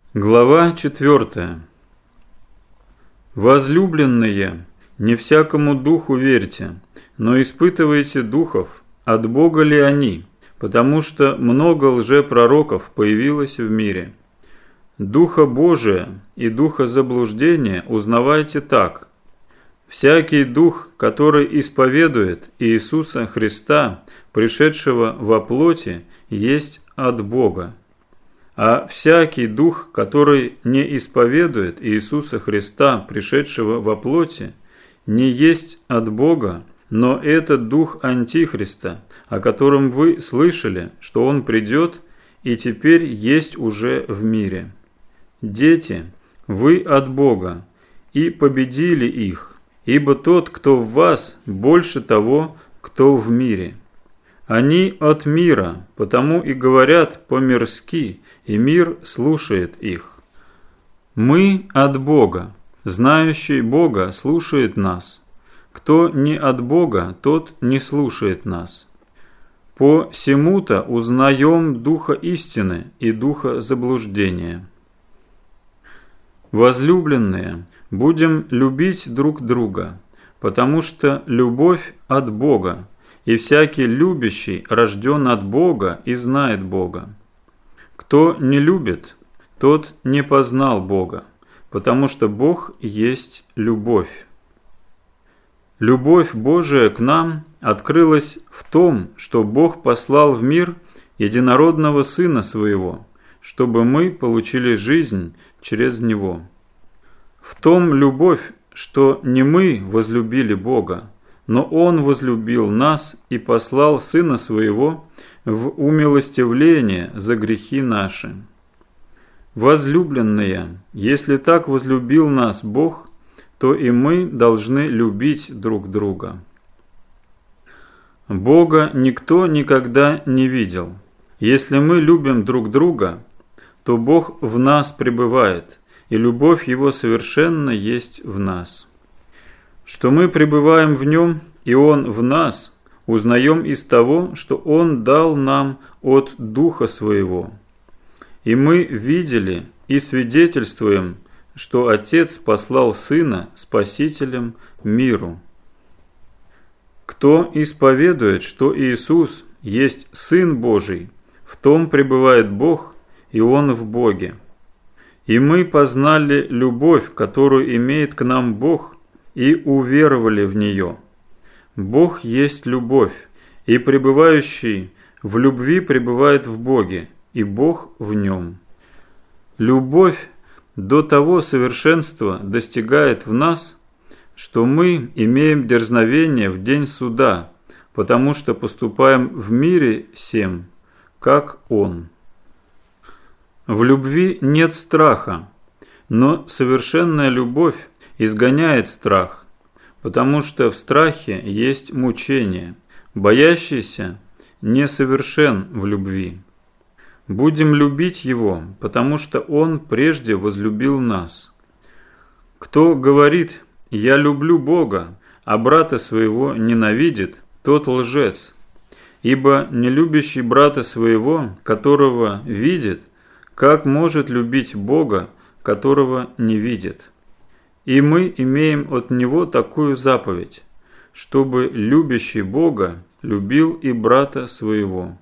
Глава 4. Возлюбленные, не всякому духу верьте, но испытывайте духов, от Бога ли они, потому что много лжепророков появилось в мире. Духа Божия и духа заблуждения узнавайте так. Всякий дух, который исповедует Иисуса Христа, пришедшего во плоти, есть от Бога. А всякий дух, который не исповедует Иисуса Христа, пришедшего во плоти, не есть от Бога, но это дух Антихриста, о котором вы слышали, что он придет и теперь есть уже в мире. Дети, вы от Бога, и победили их, ибо тот, кто в вас, больше того, кто в мире. Они от мира, потому и говорят по-мирски, и мир слушает их. Мы от Бога, знающий Бога слушает нас. Кто не от Бога, тот не слушает нас. По сему-то узнаем духа истины и духа заблуждения. Возлюбленные, будем любить друг друга, потому что любовь от Бога, и всякий любящий рожден от Бога и знает Бога. Кто не любит, тот не познал Бога, потому что Бог есть любовь. Любовь Божия к нам открылась в том, что Бог послал в мир единородного Сына Своего, чтобы мы получили жизнь через Него. В том любовь, что не мы возлюбили Бога, но Он возлюбил нас и послал Сына Своего в умилостивление за грехи наши. Возлюбленные, если так возлюбил нас Бог, то и мы должны любить друг друга. Бога никто никогда не видел. Если мы любим друг друга, то Бог в нас пребывает, и любовь Его совершенно есть в нас. Что мы пребываем в Нем, и Он в нас, узнаем из того, что Он дал нам от Духа Своего. И мы видели и свидетельствуем, что Отец послал Сына Спасителем миру. Кто исповедует, что Иисус есть Сын Божий, в том пребывает Бог, и Он в Боге. И мы познали любовь, которую имеет к нам Бог, и уверовали в нее. Бог есть любовь, и пребывающий в любви пребывает в Боге, и Бог в нем. Любовь до того совершенства достигает в нас, что мы имеем дерзновение в день суда, потому что поступаем в мире сем, как Он. В любви нет страха, но совершенная любовь изгоняет страх, потому что в страхе есть мучение, боящийся несовершен в любви. Будем любить Его, потому что Он прежде возлюбил нас. Кто говорит «Я люблю Бога», а брата своего ненавидит, тот лжец. Ибо нелюбящий брата своего, которого видит, как может любить Бога, которого не видит? И мы имеем от Него такую заповедь, чтобы любящий Бога любил и брата своего.